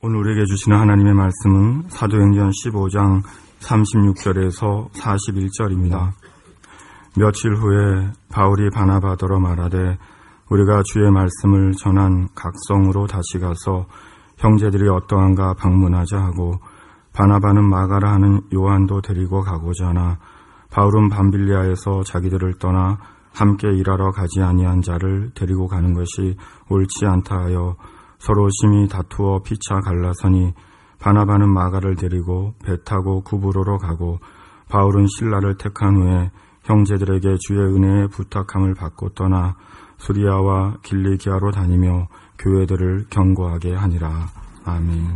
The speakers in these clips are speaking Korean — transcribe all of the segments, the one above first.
오늘 우리에게 주시는 하나님의 말씀은 사도행전 15장 36절에서 41절입니다. 며칠 후에 바울이 바나바더러 말하되 우리가 주의 말씀을 전한 각성으로 다시 가서 형제들이 어떠한가 방문하자 하고 바나바는 마가라 하는 요한도 데리고 가고자 하나 바울은 밤빌리아에서 자기들을 떠나 함께 일하러 가지 아니한 자를 데리고 가는 것이 옳지 않다 하여 서로 심히 다투어 피차 갈라서니 바나바는 마가를 데리고 배 타고 구브로로 가고 바울은 실라를 택한 후에 형제들에게 주의 은혜에 부탁함을 받고 떠나 수리아와 길리기아로 다니며 교회들을 경고하게 하니라. 아멘.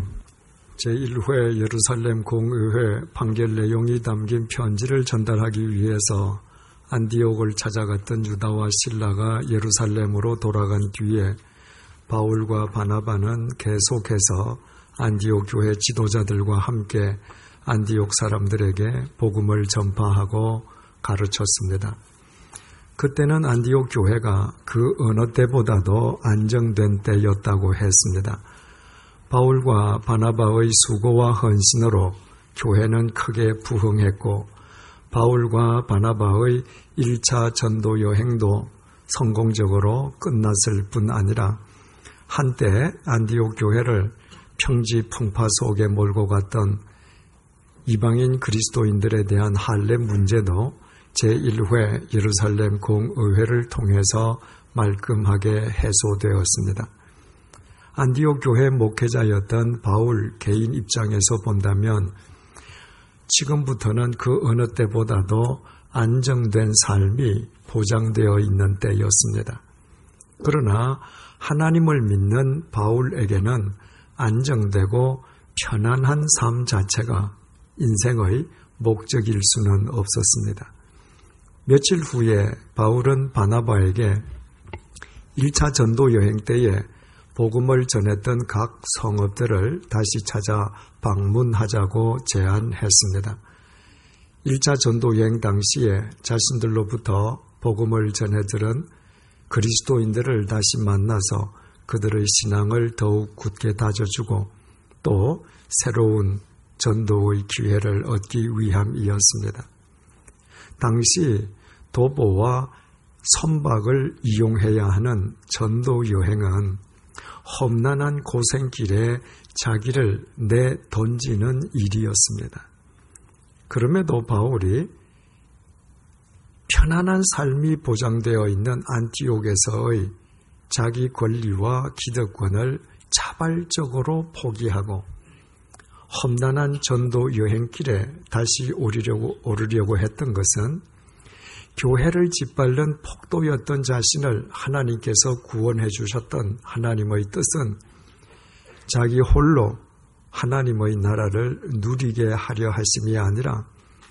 제1회 예루살렘 공의회 판결 내용이 담긴 편지를 전달하기 위해서 안디옥을 찾아갔던 유다와 실라가 예루살렘으로 돌아간 뒤에 바울과 바나바는 계속해서 안디옥 교회 지도자들과 함께 안디옥 사람들에게 복음을 전파하고 가르쳤습니다. 그때는 안디옥 교회가 그 어느 때보다도 안정된 때였다고 했습니다. 바울과 바나바의 수고와 헌신으로 교회는 크게 부흥했고 바울과 바나바의 1차 전도 여행도 성공적으로 끝났을 뿐 아니라 한때 안디옥 교회를 평지풍파 속에 몰고 갔던 이방인 그리스도인들에 대한 할례 문제도 제1회 예루살렘 공의회를 통해서 말끔하게 해소되었습니다. 안디옥 교회 목회자였던 바울 개인 입장에서 본다면 지금부터는 그 어느 때보다도 안정된 삶이 보장되어 있는 때였습니다. 그러나 하나님을 믿는 바울에게는 안정되고 편안한 삶 자체가 인생의 목적일 수는 없었습니다. 며칠 후에 바울은 바나바에게 1차 전도 여행 때에 복음을 전했던 각 성읍들을 다시 찾아 방문하자고 제안했습니다. 1차 전도 여행 당시에 자신들로부터 복음을 전해들은 그리스도인들을 다시 만나서 그들의 신앙을 더욱 굳게 다져주고 또 새로운 전도의 기회를 얻기 위함이었습니다. 당시 도보와 선박을 이용해야 하는 전도 여행은 험난한 고생길에 자기를 내던지는 일이었습니다. 그럼에도 바울이 편안한 삶이 보장되어 있는 안티옥에서의 자기 권리와 기득권을 자발적으로 포기하고 험난한 전도 여행길에 다시 오르려고 했던 것은 교회를 짓밟는 폭도였던 자신을 하나님께서 구원해 주셨던 하나님의 뜻은 자기 홀로 하나님의 나라를 누리게 하려 하심이 아니라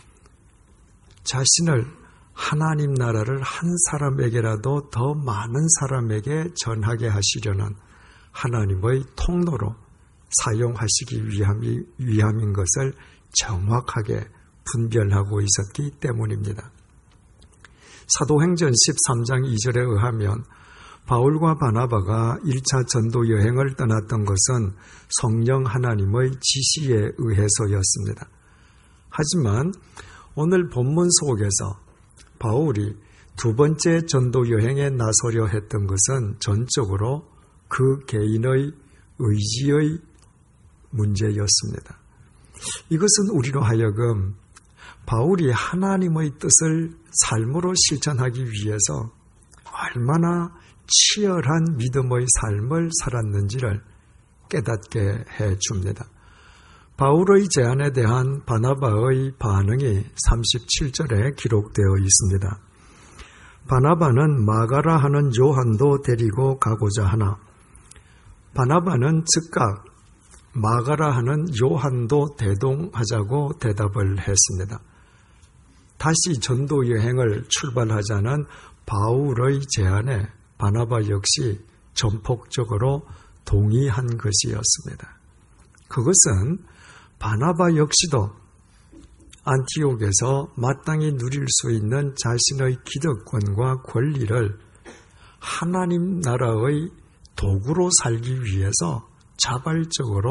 자신을 하나님 나라를 한 사람에게라도 더 많은 사람에게 전하게 하시려는 하나님의 통로로 사용하시기 위함인 것을 정확하게 분별하고 있었기 때문입니다. 사도행전 13장 2절에 의하면 바울과 바나바가 1차 전도 여행을 떠났던 것은 성령 하나님의 지시에 의해서였습니다. 하지만 오늘 본문 속에서 바울이 두 번째 전도 여행에 나서려 했던 것은 전적으로 그 개인의 의지의 문제였습니다. 이것은 우리로 하여금 바울이 하나님의 뜻을 삶으로 실천하기 위해서 얼마나 치열한 믿음의 삶을 살았는지를 깨닫게 해줍니다. 바울의 제안에 대한 바나바의 반응이 37절에 기록되어 있습니다. 바나바는 마가라 하는 요한도 데리고 가고자 하나 바나바는 즉각 마가라 하는 요한도 대동하자고 대답을 했습니다. 다시 전도 여행을 출발하자는 바울의 제안에 바나바 역시 전폭적으로 동의한 것이었습니다. 그것은 바나바 역시도 안티옥에서 마땅히 누릴 수 있는 자신의 기득권과 권리를 하나님 나라의 도구로 살기 위해서 자발적으로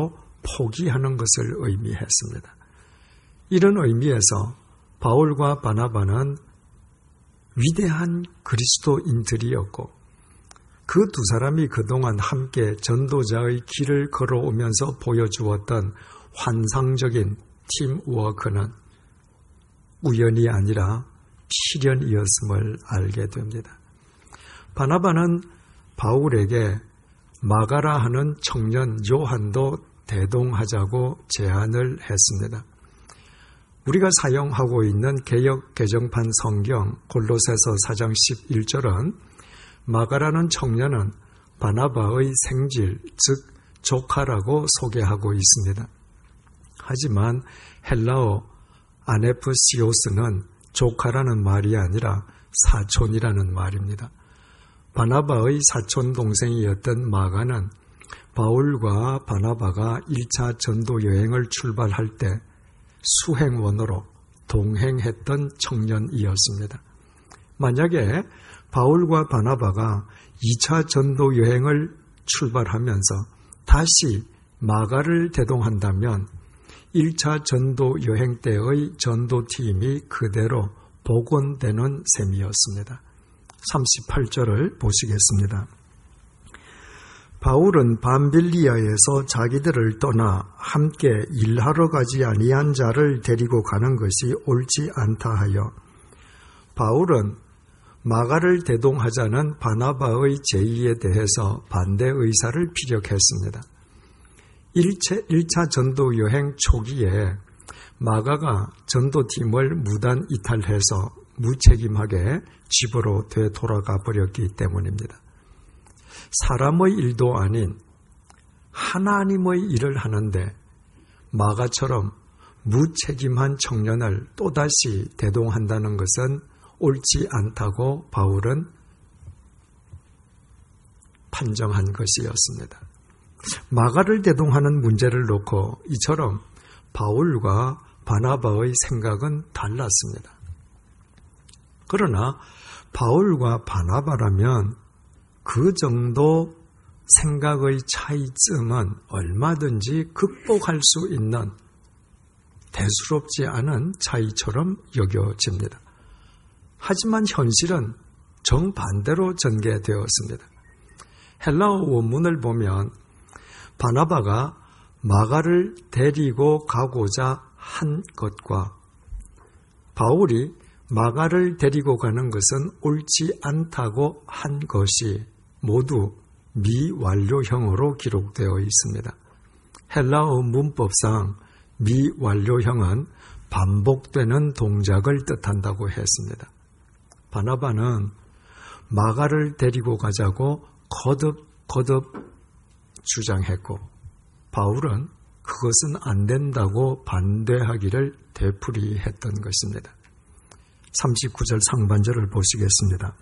포기하는 것을 의미했습니다. 이런 의미에서 바울과 바나바는 위대한 그리스도인들이었고 그 두 사람이 그동안 함께 전도자의 길을 걸어오면서 보여주었던 환상적인 팀워크는 우연이 아니라 필연이었음을 알게 됩니다. 바나바는 바울에게 마가라 하는 청년 요한도 대동하자고 제안을 했습니다. 우리가 사용하고 있는 개역 개정판 성경 골로새서 4장 11절은 마가라는 청년은 바나바의 생질, 즉 조카라고 소개하고 있습니다. 하지만 헬라어 아네프시오스는 조카라는 말이 아니라 사촌이라는 말입니다. 바나바의 사촌 동생이었던 마가는 바울과 바나바가 1차 전도 여행을 출발할 때 수행원으로 동행했던 청년이었습니다. 만약에 바울과 바나바가 2차 전도 여행을 출발하면서 다시 마가를 대동한다면 1차 전도 여행 때의 전도팀이 그대로 복원되는 셈이었습니다. 38절을 보시겠습니다. 바울은 밤빌리아에서 자기들을 떠나 함께 일하러 가지 아니한 자를 데리고 가는 것이 옳지 않다 하여 바울은 마가를 대동하자는 바나바의 제의에 대해서 반대 의사를 피력했습니다. 1차 전도 여행 초기에 마가가 전도팀을 무단 이탈해서 무책임하게 집으로 되돌아가 버렸기 때문입니다. 사람의 일도 아닌 하나님의 일을 하는데 마가처럼 무책임한 청년을 또다시 대동한다는 것은 옳지 않다고 바울은 판정한 것이었습니다. 마가를 대동하는 문제를 놓고 이처럼 바울과 바나바의 생각은 달랐습니다. 그러나 바울과 바나바라면 그 정도 생각의 차이점은 얼마든지 극복할 수 있는 대수롭지 않은 차이처럼 여겨집니다. 하지만 현실은 정반대로 전개되었습니다. 헬라어 원문을 보면 바나바가 마가를 데리고 가고자 한 것과 바울이 마가를 데리고 가는 것은 옳지 않다고 한 것이 모두 미완료형으로 기록되어 있습니다. 헬라어 문법상 미완료형은 반복되는 동작을 뜻한다고 했습니다. 바나바는 마가를 데리고 가자고 거듭 주장했고 바울은 그것은 안 된다고 반대하기를 되풀이했던 것입니다. 39절 상반절을 보시겠습니다.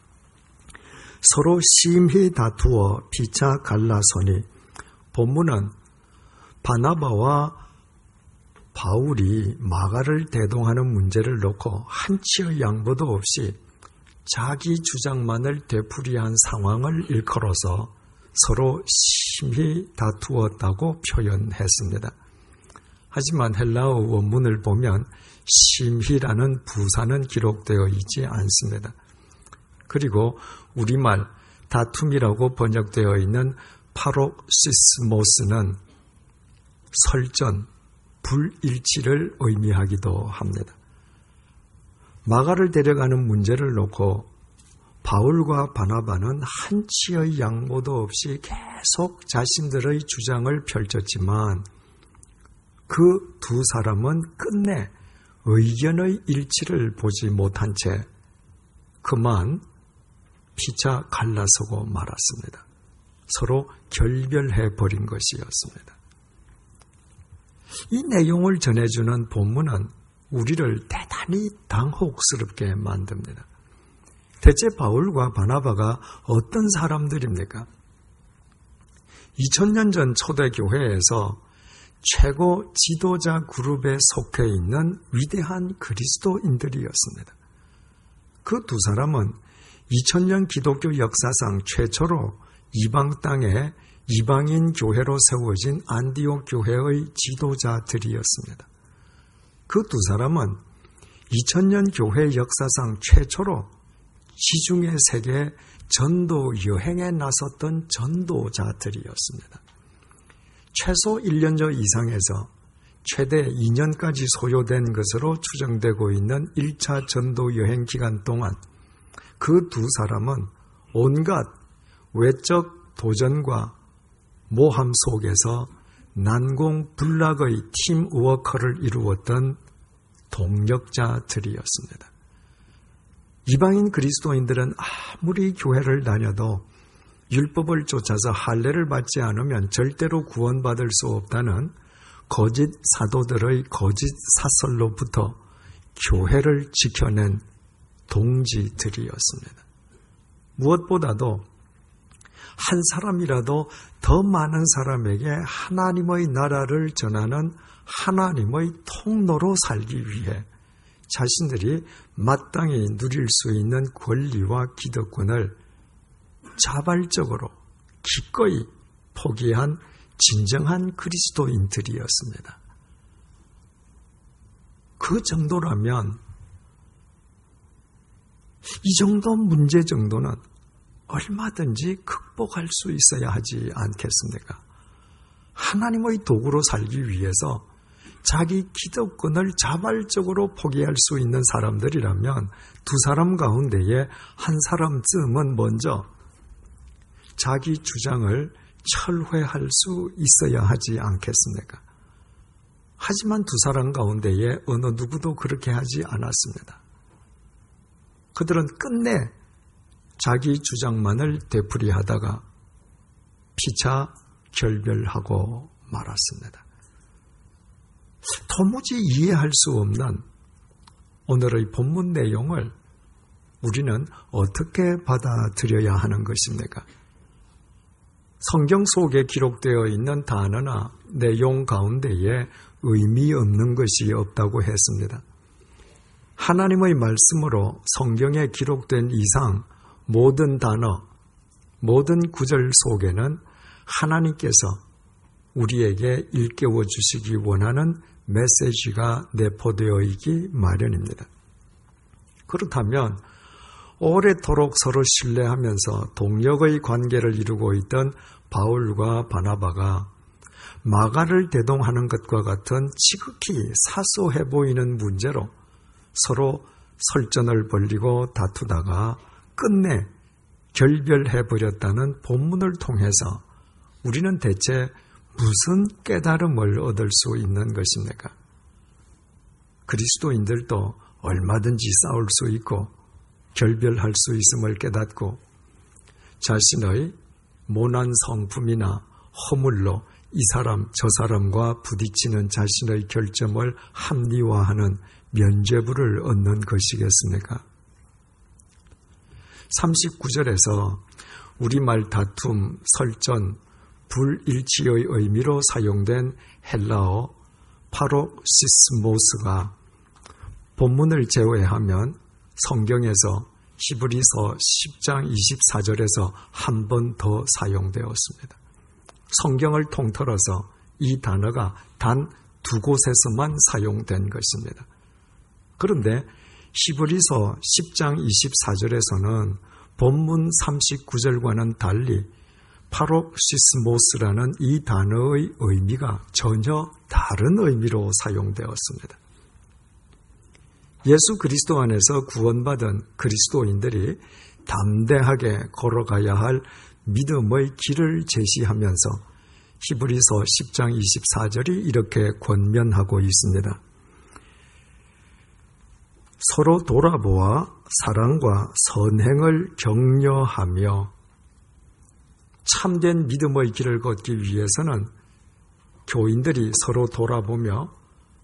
서로 심히 다투어 피차 갈라서니 본문은 바나바와 바울이 마가를 대동하는 문제를 놓고 한치의 양보도 없이 자기 주장만을 되풀이한 상황을 일컬어서 서로 심히 다투었다고 표현했습니다. 하지만 헬라어 원문을 보면 심히라는 부사는 기록되어 있지 않습니다. 그리고 우리말 다툼이라고 번역되어 있는 파록시스모스는 설전, 불일치를 의미하기도 합니다. 마가를 데려가는 문제를 놓고 바울과 바나바는 한치의 양보도 없이 계속 자신들의 주장을 펼쳤지만 그 두 사람은 끝내 의견의 일치를 보지 못한 채 그만 피차 갈라서고 말았습니다. 서로 결별해버린 것이었습니다. 이 내용을 전해주는 본문은 우리를 대단히 당혹스럽게 만듭니다. 대체 바울과 바나바가 어떤 사람들입니까? 2000년 전 초대교회에서 최고 지도자 그룹에 속해 있는 위대한 그리스도인들이었습니다. 그 두 사람은 2000년 기독교 역사상 최초로 이방 땅에 이방인 교회로 세워진 안디옥 교회의 지도자들이었습니다. 그 두 사람은 2000년 교회 역사상 최초로 지중해 세계 전도 여행에 나섰던 전도자들이었습니다. 최소 1년여 이상에서 최대 2년까지 소요된 것으로 추정되고 있는 1차 전도 여행 기간 동안 그 두 사람은 온갖 외적 도전과 모함 속에서 난공불락의 팀워크를 이루었던 동력자들이었습니다. 이방인 그리스도인들은 아무리 교회를 다녀도 율법을 쫓아서 할례를 받지 않으면 절대로 구원받을 수 없다는 거짓 사도들의 거짓 사설로부터 교회를 지켜낸 동지들이었습니다. 무엇보다도 한 사람이라도 더 많은 사람에게 하나님의 나라를 전하는 하나님의 통로로 살기 위해 자신들이 마땅히 누릴 수 있는 권리와 기득권을 자발적으로 기꺼이 포기한 진정한 그리스도인들이었습니다. 그 정도라면 이 정도 문제 정도는 얼마든지 극복할 수 있어야 하지 않겠습니까? 하나님의 도구로 살기 위해서 자기 기득권을 자발적으로 포기할 수 있는 사람들이라면 두 사람 가운데에 한 사람쯤은 먼저 자기 주장을 철회할 수 있어야 하지 않겠습니까? 하지만 두 사람 가운데에 어느 누구도 그렇게 하지 않았습니다. 그들은 끝내 자기 주장만을 되풀이하다가 피차 결별하고 말았습니다. 도무지 이해할 수 없는 오늘의 본문 내용을 우리는 어떻게 받아들여야 하는 것입니까? 성경 속에 기록되어 있는 단어나 내용 가운데에 의미 없는 것이 없다고 했습니다. 하나님의 말씀으로 성경에 기록된 이상 모든 단어, 모든 구절 속에는 하나님께서 우리에게 일깨워 주시기 원하는 메시지가 내포되어 있기 마련입니다. 그렇다면 오래도록 서로 신뢰하면서 동력의 관계를 이루고 있던 바울과 바나바가 마가를 대동하는 것과 같은 지극히 사소해 보이는 문제로 서로 설전을 벌이고 다투다가 끝내 결별해버렸다는 본문을 통해서 우리는 대체 무슨 깨달음을 얻을 수 있는 것입니까? 그리스도인들도 얼마든지 싸울 수 있고 결별할 수 있음을 깨닫고 자신의 모난 성품이나 허물로 이 사람 저 사람과 부딪히는 자신의 결점을 합리화하는 면죄부를 얻는 것이겠습니까? 39절에서 우리말 다툼, 설전, 불일치의 의미로 사용된 헬라어 파록시스모스가 본문을 제외하면 성경에서 히브리서 10장 24절에서 한 번 더 사용되었습니다. 성경을 통틀어서 이 단어가 단 두 곳에서만 사용된 것입니다. 그런데 히브리서 10장 24절에서는 본문 39절과는 달리 파록시스모스라는 이 단어의 의미가 전혀 다른 의미로 사용되었습니다. 예수 그리스도 안에서 구원받은 그리스도인들이 담대하게 걸어가야 할 믿음의 길을 제시하면서 히브리서 10장 24절이 이렇게 권면하고 있습니다. 서로 돌아보아 사랑과 선행을 격려하며 참된 믿음의 길을 걷기 위해서는 교인들이 서로 돌아보며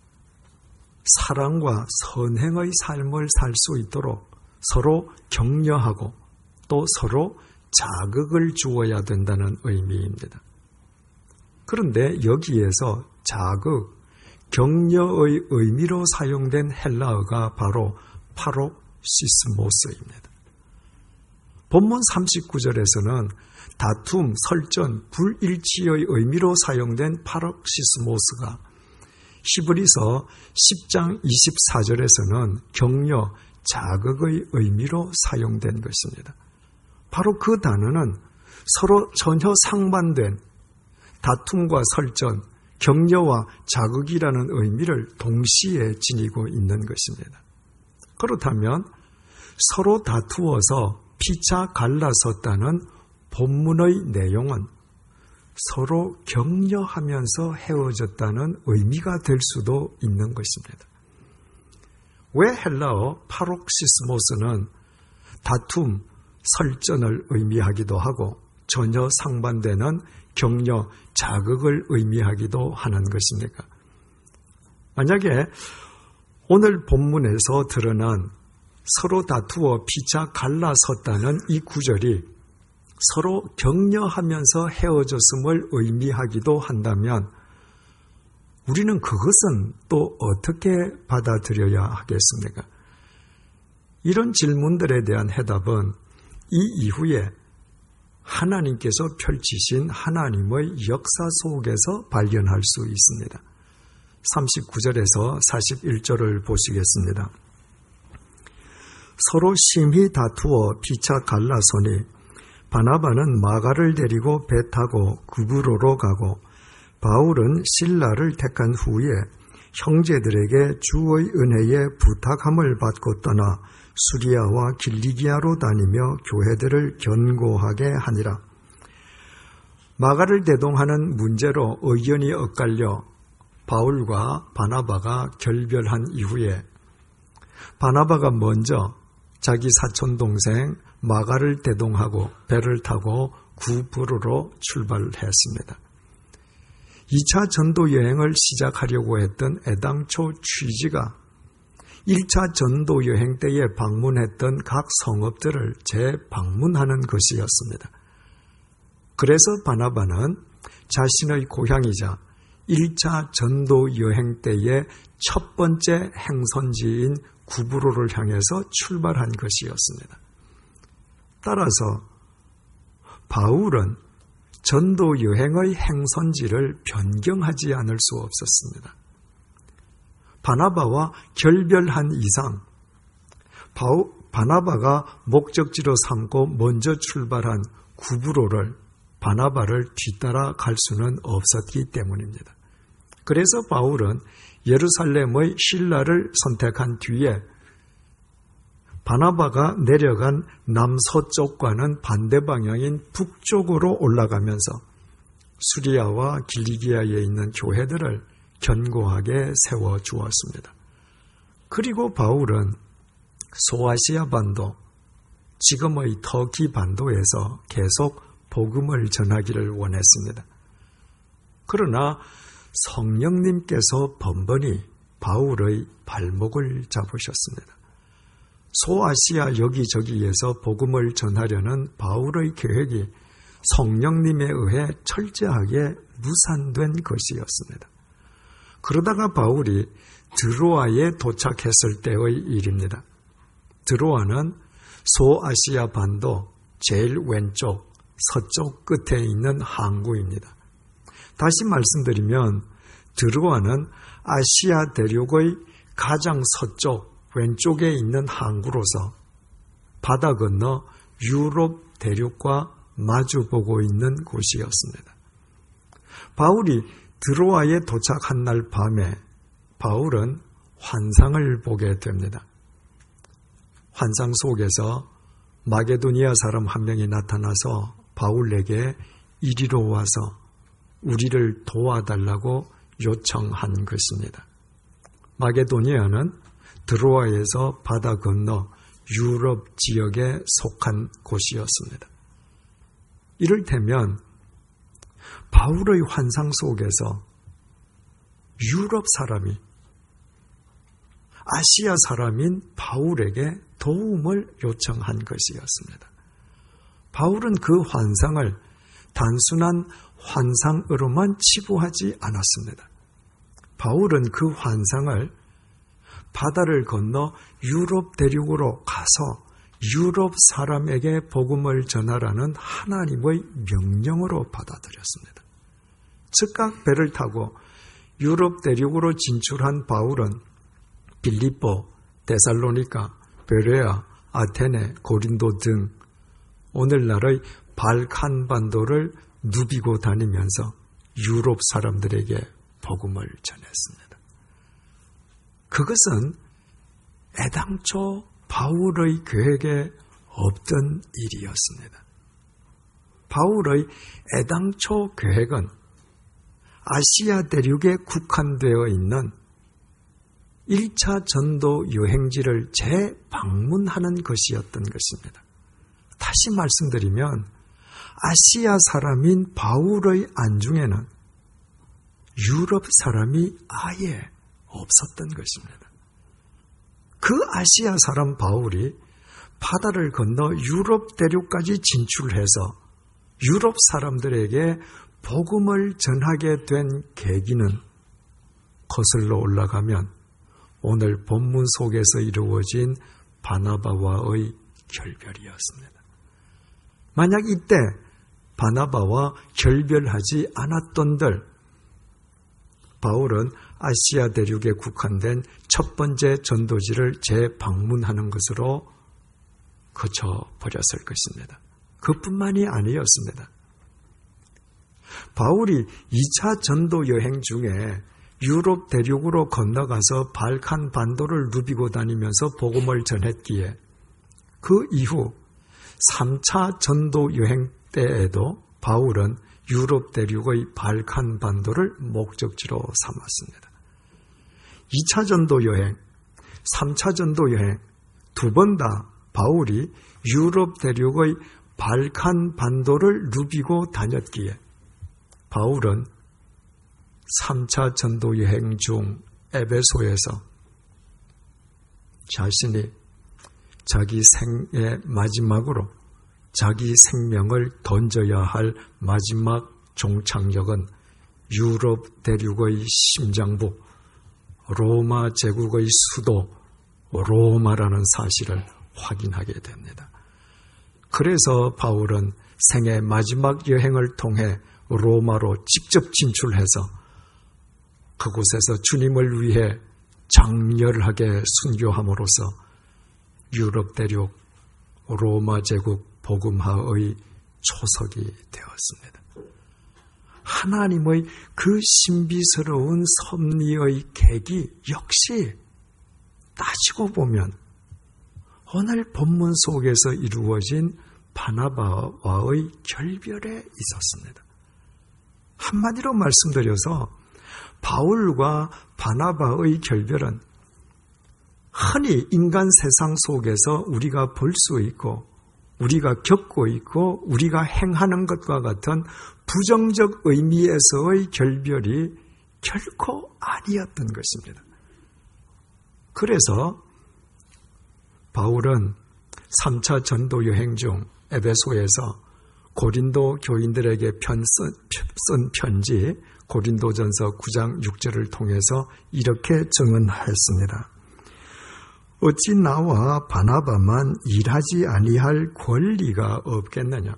사랑과 선행의 삶을 살 수 있도록 서로 격려하고 또 서로 자극을 주어야 된다는 의미입니다. 그런데 여기에서 자극, 격려의 의미로 사용된 헬라어가 바로 파록시스모스입니다. 본문 39절에서는 다툼, 설전, 불일치의 의미로 사용된 파록시스모스가 히브리서 10장 24절에서는 격려, 자극의 의미로 사용된 것입니다. 바로 그 단어는 서로 전혀 상반된 다툼과 설전, 격려와 자극이라는 의미를 동시에 지니고 있는 것입니다. 그렇다면 서로 다투어서 피차 갈라섰다는 본문의 내용은 서로 격려하면서 헤어졌다는 의미가 될 수도 있는 것입니다. 왜 헬라어 파록시스모스는 다툼, 설전을 의미하기도 하고 전혀 상반되는 격려, 자극을 의미하기도 하는 것입니까? 만약에 오늘 본문에서 드러난 서로 다투어 피차 갈라섰다는 이 구절이 서로 격려하면서 헤어졌음을 의미하기도 한다면 우리는 그것은 또 어떻게 받아들여야 하겠습니까? 이런 질문들에 대한 해답은 이 이후에 하나님께서 펼치신 하나님의 역사 속에서 발견할 수 있습니다. 39절에서 41절을 보시겠습니다. 서로 심히 다투어 피차 갈라서니 바나바는 마가를 데리고 배 타고 구브로로 가고 바울은 실라를 택한 후에 형제들에게 주의 은혜에 부탁함을 받고 떠나 수리아와 길리기아로 다니며 교회들을 견고하게 하니라. 마가를 대동하는 문제로 의견이 엇갈려 바울과 바나바가 결별한 이후에 바나바가 먼저 자기 사촌동생 마가를 대동하고 배를 타고 구브로로 출발했습니다. 2차 전도 여행을 시작하려고 했던 애당초 취지가 1차 전도 여행 때에 방문했던 각 성읍들을 재방문하는 것이었습니다. 그래서 바나바는 자신의 고향이자 1차 전도 여행 때의 첫 번째 행선지인 구브로를 향해서 출발한 것이었습니다. 따라서 바울은 전도 여행의 행선지를 변경하지 않을 수 없었습니다. 바나바와 결별한 이상 바나바가 목적지로 삼고 먼저 출발한 구브로를 바나바를 뒤따라 갈 수는 없었기 때문입니다. 그래서 바울은 예루살렘의 실라를 선택한 뒤에 바나바가 내려간 남서쪽과는 반대 방향인 북쪽으로 올라가면서 수리아와 길리기아에 있는 교회들을 견고하게 세워주었습니다. 그리고 바울은 소아시아 반도, 지금의 터키 반도에서 계속 복음을 전하기를 원했습니다. 그러나 성령님께서 번번이 바울의 발목을 잡으셨습니다. 소아시아 여기저기에서 복음을 전하려는 바울의 계획이 성령님에 의해 철저하게 무산된 것이었습니다. 그러다가 바울이 드로아에 도착했을 때의 일입니다. 드로아는 소아시아 반도 제일 왼쪽 서쪽 끝에 있는 항구입니다. 다시 말씀드리면 드로아는 아시아 대륙의 가장 서쪽 왼쪽에 있는 항구로서 바다 건너 유럽 대륙과 마주보고 있는 곳이었습니다. 바울이 드로아에 도착한 날 밤에 바울은 환상을 보게 됩니다. 환상 속에서 마게도니아 사람 한 명이 나타나서 바울에게 이리로 와서 우리를 도와달라고 요청한 것입니다. 마게도니아는 드로아에서 바다 건너 유럽 지역에 속한 곳이었습니다. 이를테면 바울의 환상 속에서 유럽 사람이 아시아 사람인 바울에게 도움을 요청한 것이었습니다. 바울은 그 환상을 단순한 환상으로만 치부하지 않았습니다. 바울은 그 환상을 바다를 건너 유럽 대륙으로 가서 유럽 사람에게 복음을 전하라는 하나님의 명령으로 받아들였습니다. 즉각 배를 타고 유럽 대륙으로 진출한 바울은 빌립보, 데살로니가, 베레아, 아테네, 고린도 등 오늘날의 발칸 반도를 누비고 다니면서 유럽 사람들에게 복음을 전했습니다. 그것은 애당초 바울의 계획에 없던 일이었습니다. 바울의 애당초 계획은 아시아 대륙에 국한되어 있는 1차 전도 여행지를 재방문하는 것이었던 것입니다. 다시 말씀드리면 아시아 사람인 바울의 안중에는 유럽 사람이 아예 없었던 것입니다. 그 아시아 사람 바울이 바다를 건너 유럽 대륙까지 진출해서 유럽 사람들에게 복음을 전하게 된 계기는 거슬러 올라가면 오늘 본문 속에서 이루어진 바나바와의 결별이었습니다. 만약 이때 바나바와 결별하지 않았던들 바울은 아시아 대륙에 국한된 첫 번째 전도지를 재방문하는 것으로 그쳐버렸을 것입니다. 그뿐만이 아니었습니다. 바울이 2차 전도 여행 중에 유럽 대륙으로 건너가서 발칸 반도를 누비고 다니면서 복음을 전했기에 그 이후 3차 전도 여행 때에도 바울은 유럽 대륙의 발칸 반도를 목적지로 삼았습니다. 2차 전도 여행, 3차 전도 여행 두 번 다 바울이 유럽 대륙의 발칸 반도를 누비고 다녔기에 바울은 3차 전도 여행 중 에베소에서 자신이 자기 생의 마지막으로 자기 생명을 던져야 할 마지막 종착역은 유럽 대륙의 심장부 로마 제국의 수도 로마라는 사실을 확인하게 됩니다. 그래서 바울은 생애 마지막 여행을 통해 로마로 직접 진출해서 그곳에서 주님을 위해 장렬하게 순교함으로써 유럽 대륙 로마 제국 복음화의 초석이 되었습니다. 하나님의 그 신비스러운 섭리의 계기 역시 따지고 보면 오늘 본문 속에서 이루어진 바나바와의 결별에 있었습니다. 한마디로 말씀드려서 바울과 바나바의 결별은 흔히 인간 세상 속에서 우리가 볼 수 있고 우리가 겪고 있고 우리가 행하는 것과 같은 부정적 의미에서의 결별이 결코 아니었던 것입니다. 그래서 바울은 3차 전도 여행 중 에베소에서 고린도 교인들에게 쓴 편지 고린도전서 9장 6절을 통해서 이렇게 증언했습니다. 어찌 나와 바나바만 일하지 아니할 권리가 없겠느냐?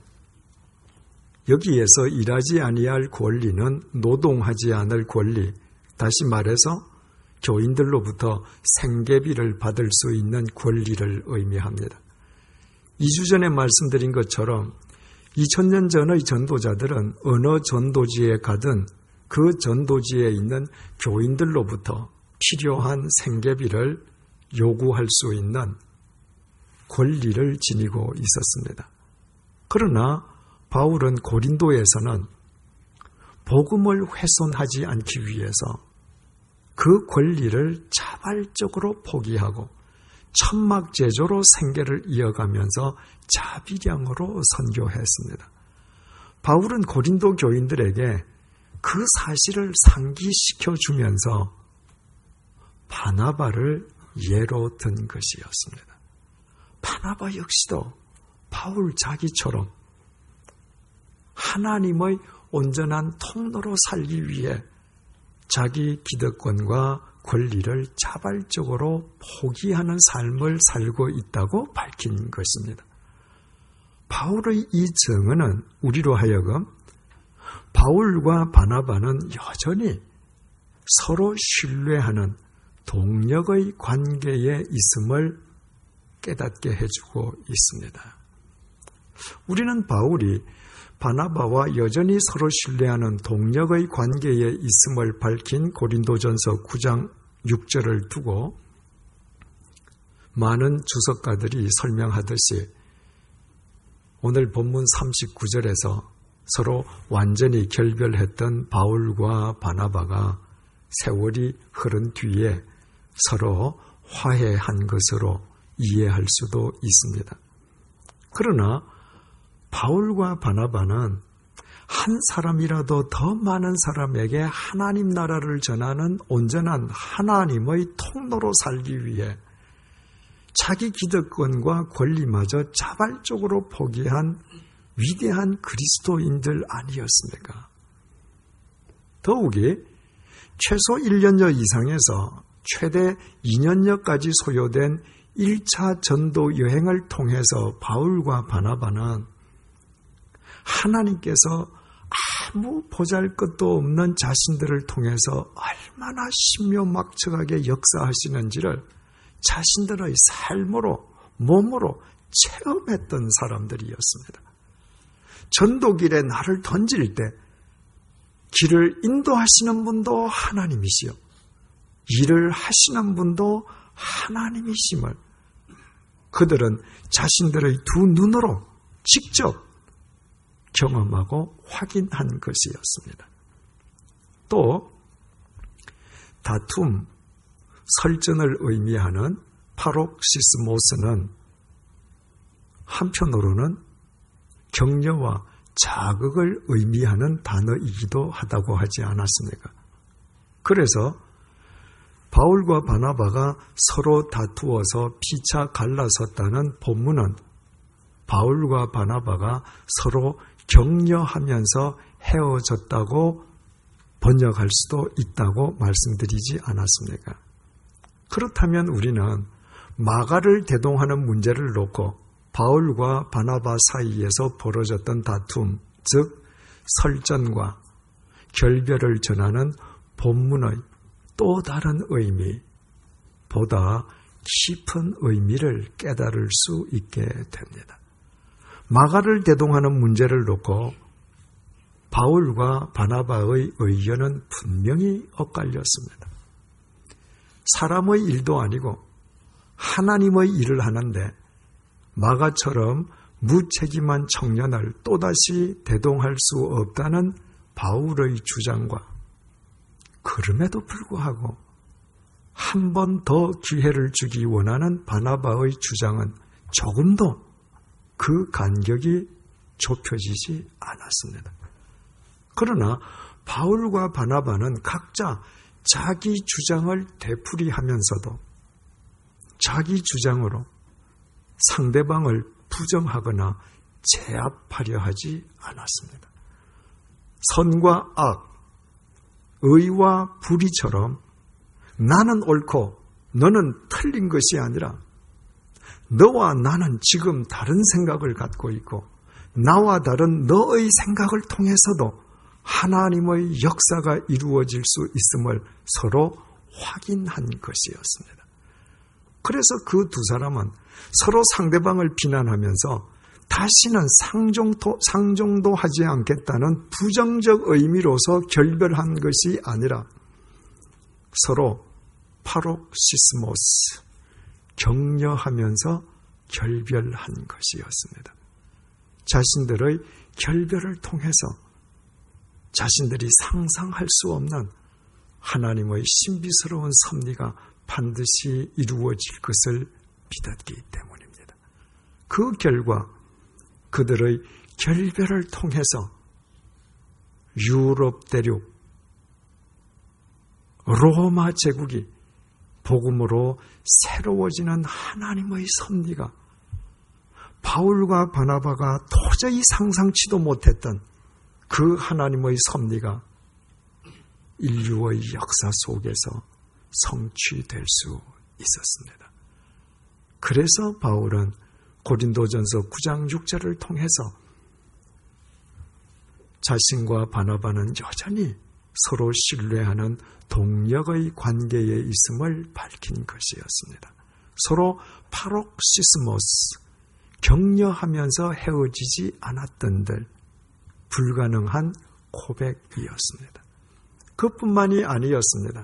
여기에서 일하지 아니할 권리는 노동하지 않을 권리, 다시 말해서 교인들로부터 생계비를 받을 수 있는 권리를 의미합니다. 2주 전에 말씀드린 것처럼 2000년 전의 전도자들은 어느 전도지에 가든 그 전도지에 있는 교인들로부터 필요한 생계비를 요구할 수 있는 권리를 지니고 있었습니다. 그러나 바울은 고린도에서는 복음을 훼손하지 않기 위해서 그 권리를 자발적으로 포기하고 천막제조로 생계를 이어가면서 자비량으로 선교했습니다. 바울은 고린도 교인들에게 그 사실을 상기시켜 주면서 바나바를 예로 든 것이었습니다. 바나바 역시도 바울 자기처럼 하나님의 온전한 통로로 살기 위해 자기 기득권과 권리를 자발적으로 포기하는 삶을 살고 있다고 밝힌 것입니다. 바울의 이 증언은 우리로 하여금 바울과 바나바는 여전히 서로 신뢰하는 동력의 관계에 있음을 깨닫게 해주고 있습니다. 우리는 바울이 바나바와 여전히 서로 신뢰하는 동력의 관계에 있음을 밝힌 고린도전서 9장 6절을 두고 많은 주석가들이 설명하듯이 오늘 본문 39절에서 서로 완전히 결별했던 바울과 바나바가 세월이 흐른 뒤에 서로 화해한 것으로 이해할 수도 있습니다. 그러나 바울과 바나바는 한 사람이라도 더 많은 사람에게 하나님 나라를 전하는 온전한 하나님의 통로로 살기 위해 자기 기득권과 권리마저 자발적으로 포기한 위대한 그리스도인들 아니었습니까? 더욱이 최소 1년여 이상에서 최대 2년여까지 소요된 1차 전도 여행을 통해서 바울과 바나바는 하나님께서 아무 보잘것도 없는 자신들을 통해서 얼마나 신묘막측하게 역사하시는지를 자신들의 삶으로, 몸으로 체험했던 사람들이었습니다. 전도길에 나를 던질 때 길을 인도하시는 분도 하나님이시요, 일을 하시는 분도 하나님이심을 그들은 자신들의 두 눈으로 직접 경험하고 확인한 것이었습니다. 또 다툼, 설전을 의미하는 파록시스모스는 한편으로는 격려와 자극을 의미하는 단어이기도 하다고 하지 않았습니까? 그래서 바울과 바나바가 서로 다투어서 피차 갈라섰다는 본문은 바울과 바나바가 서로 격려하면서 헤어졌다고 번역할 수도 있다고 말씀드리지 않았습니까? 그렇다면 우리는 마가를 대동하는 문제를 놓고 바울과 바나바 사이에서 벌어졌던 다툼, 즉 설전과 결별을 전하는 본문의 또 다른 의미, 보다 깊은 의미를 깨달을 수 있게 됩니다. 마가를 대동하는 문제를 놓고 바울과 바나바의 의견은 분명히 엇갈렸습니다. 사람의 일도 아니고 하나님의 일을 하는데 마가처럼 무책임한 청년을 또다시 대동할 수 없다는 바울의 주장과 그럼에도 불구하고 한 번 더 기회를 주기 원하는 바나바의 주장은 조금도 그 간격이 좁혀지지 않았습니다. 그러나 바울과 바나바는 각자 자기 주장을 되풀이하면서도 자기 주장으로 상대방을 부정하거나 제압하려 하지 않았습니다. 선과 악, 의와 불의처럼 나는 옳고 너는 틀린 것이 아니라 너와 나는 지금 다른 생각을 갖고 있고 나와 다른 너의 생각을 통해서도 하나님의 역사가 이루어질 수 있음을 서로 확인한 것이었습니다. 그래서 그 두 사람은 서로 상대방을 비난하면서 다시는 상종도 하지 않겠다는 부정적 의미로서 결별한 것이 아니라 서로 파록시스모스, 격려하면서 결별한 것이었습니다. 자신들의 결별을 통해서 자신들이 상상할 수 없는 하나님의 신비스러운 섭리가 반드시 이루어질 것을 믿었기 때문입니다. 그 결과 그들의 결별을 통해서 유럽 대륙, 로마 제국이 복음으로 새로워지는 하나님의 섭리가 바울과 바나바가 도저히 상상치도 못했던 그 하나님의 섭리가 인류의 역사 속에서 성취될 수 있었습니다. 그래서 바울은 고린도전서 9장 6절을 통해서 자신과 바나바는 여전히 서로 신뢰하는 동력의 관계에 있음을 밝힌 것이었습니다. 서로 파록시스모스, 격려하면서 헤어지지 않았던들 불가능한 고백이었습니다. 그뿐만이 아니었습니다.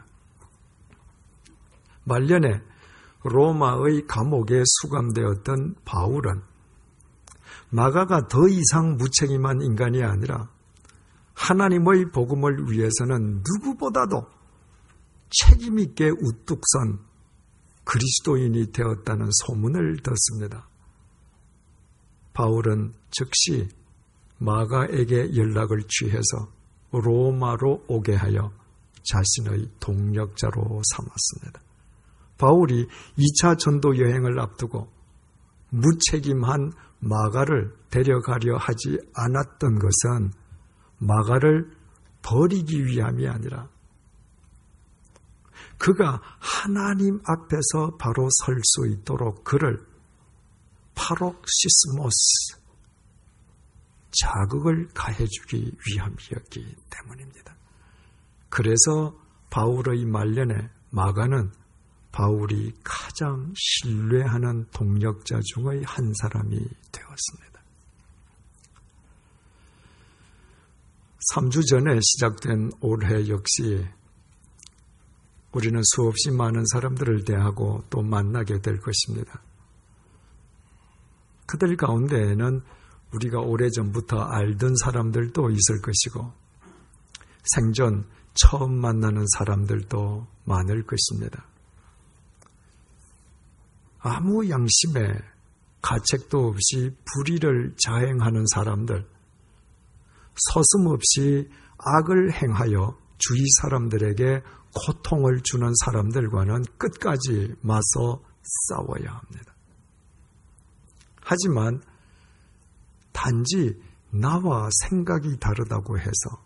말년에 로마의 감옥에 수감되었던 바울은 마가가 더 이상 무책임한 인간이 아니라 하나님의 복음을 위해서는 누구보다도 책임있게 우뚝 선 그리스도인이 되었다는 소문을 듣습니다. 바울은 즉시 마가에게 연락을 취해서 로마로 오게 하여 자신의 동력자로 삼았습니다. 바울이 2차 전도 여행을 앞두고 무책임한 마가를 데려가려 하지 않았던 것은 마가를 버리기 위함이 아니라 그가 하나님 앞에서 바로 설 수 있도록 그를 파록시스모스, 자극을 가해주기 위함이었기 때문입니다. 그래서 바울의 말년에 마가는 바울이 가장 신뢰하는 동력자 중의 한 사람이 되었습니다. 3주 전에 시작된 올해 역시 우리는 수없이 많은 사람들을 대하고 또 만나게 될 것입니다. 그들 가운데에는 우리가 오래전부터 알던 사람들도 있을 것이고 생전 처음 만나는 사람들도 많을 것입니다. 아무 양심에 가책도 없이 불의를 자행하는 사람들, 서슴없이 악을 행하여 주위 사람들에게 고통을 주는 사람들과는 끝까지 맞서 싸워야 합니다. 하지만 단지 나와 생각이 다르다고 해서,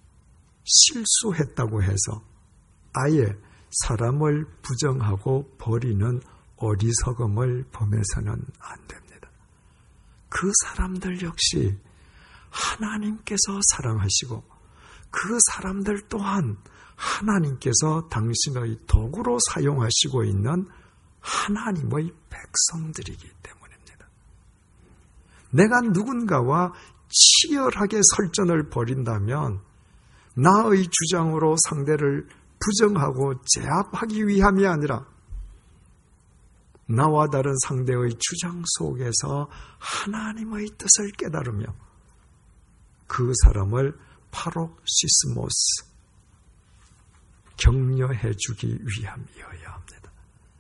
실수했다고 해서 아예 사람을 부정하고 버리는 어리석음을 범해서는 안 됩니다. 그 사람들 역시 하나님께서 사랑하시고 그 사람들 또한 하나님께서 당신의 도구로 사용하시고 있는 하나님의 백성들이기 때문입니다. 내가 누군가와 치열하게 설전을 벌인다면 나의 주장으로 상대를 부정하고 제압하기 위함이 아니라 나와 다른 상대의 주장 속에서 하나님의 뜻을 깨달으며 그 사람을 파록시스모스, 격려해 주기 위함이어야 합니다.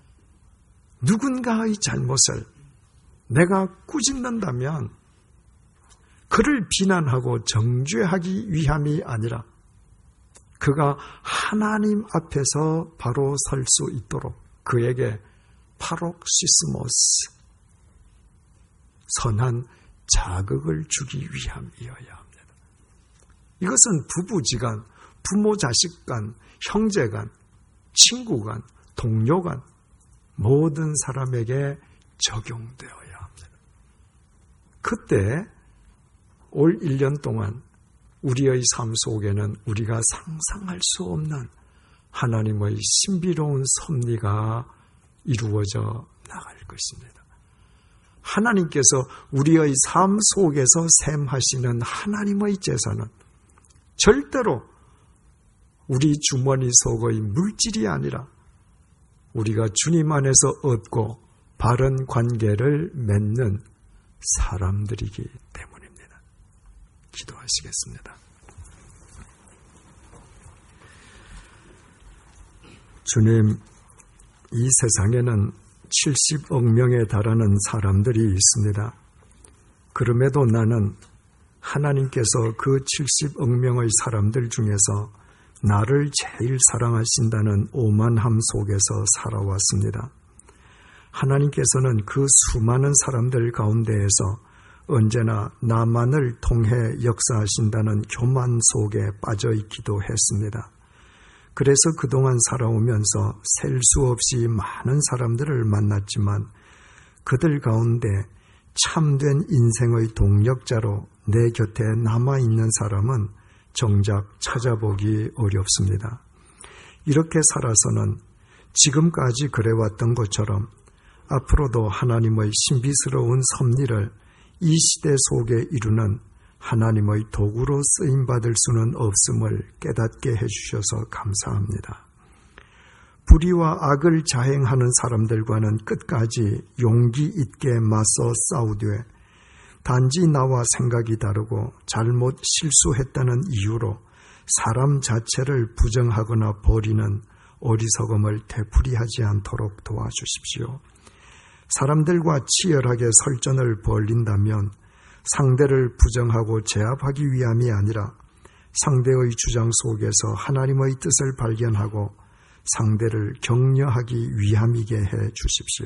누군가의 잘못을 내가 꾸짖는다면 그를 비난하고 정죄하기 위함이 아니라 그가 하나님 앞에서 바로 설 수 있도록 그에게 파록시스모스, 선한 자극을 주기 위함이어야 합니다. 이것은 부부지간, 부모 자식 간, 형제 간, 친구 간, 동료 간 모든 사람에게 적용되어야 합니다. 그때 올 1년 동안 우리의 삶 속에는 우리가 상상할 수 없는 하나님의 신비로운 섭리가 이루어져 나갈 것입니다. 하나님께서 우리의 삶 속에서 샘하시는 하나님의 제사는 절대로 우리 주머니 속의 물질이 아니라 우리가 주님 안에서 얻고 바른 관계를 맺는 사람들이기 때문입니다. 기도하시겠습니다. 주님, 이 세상에는 70억 명에 달하는 사람들이 있습니다. 그럼에도 나는 하나님께서 그 70억 명의 사람들 중에서 나를 제일 사랑하신다는 오만함 속에서 살아왔습니다. 하나님께서는 그 수많은 사람들 가운데에서 언제나 나만을 통해 역사하신다는 교만 속에 빠져있기도 했습니다. 그래서 그동안 살아오면서 셀 수 없이 많은 사람들을 만났지만 그들 가운데 참된 인생의 동력자로 내 곁에 남아있는 사람은 정작 찾아보기 어렵습니다. 이렇게 살아서는 지금까지 그래왔던 것처럼 앞으로도 하나님의 신비스러운 섭리를 이 시대 속에 이루는 하나님의 도구로 쓰임받을 수는 없음을 깨닫게 해주셔서 감사합니다. 불의와 악을 자행하는 사람들과는 끝까지 용기 있게 맞서 싸우되 단지 나와 생각이 다르고 잘못 실수했다는 이유로 사람 자체를 부정하거나 버리는 어리석음을 되풀이하지 않도록 도와주십시오. 사람들과 치열하게 설전을 벌린다면 상대를 부정하고 제압하기 위함이 아니라 상대의 주장 속에서 하나님의 뜻을 발견하고 상대를 격려하기 위함이게 해 주십시오.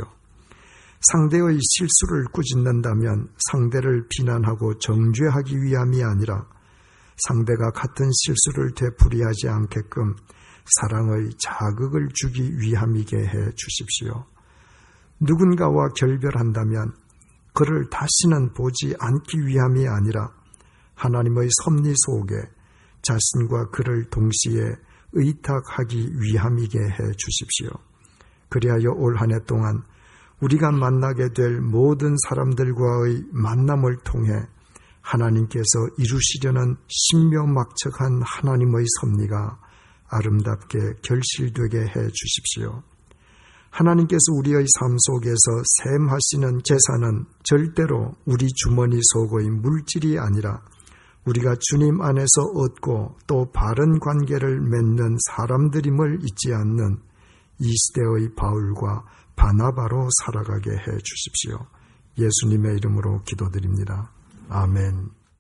상대의 실수를 꾸짖는다면 상대를 비난하고 정죄하기 위함이 아니라 상대가 같은 실수를 되풀이하지 않게끔 사랑의 자극을 주기 위함이게 해 주십시오. 누군가와 결별한다면 그를 다시는 보지 않기 위함이 아니라 하나님의 섭리 속에 자신과 그를 동시에 의탁하기 위함이게 해 주십시오. 그리하여 올 한 해 동안 우리가 만나게 될 모든 사람들과의 만남을 통해 하나님께서 이루시려는 신묘막측한 하나님의 섭리가 아름답게 결실되게 해 주십시오. 하나님께서 우리의 삶 속에서 셈하시는 제사는 절대로 우리 주머니 속의 물질이 아니라 우리가 주님 안에서 얻고 또 바른 관계를 맺는 사람들임을 잊지 않는 이 시대의 바울과 바나바로 살아가게 해 주십시오. 예수님의 이름으로 기도드립니다. 아멘.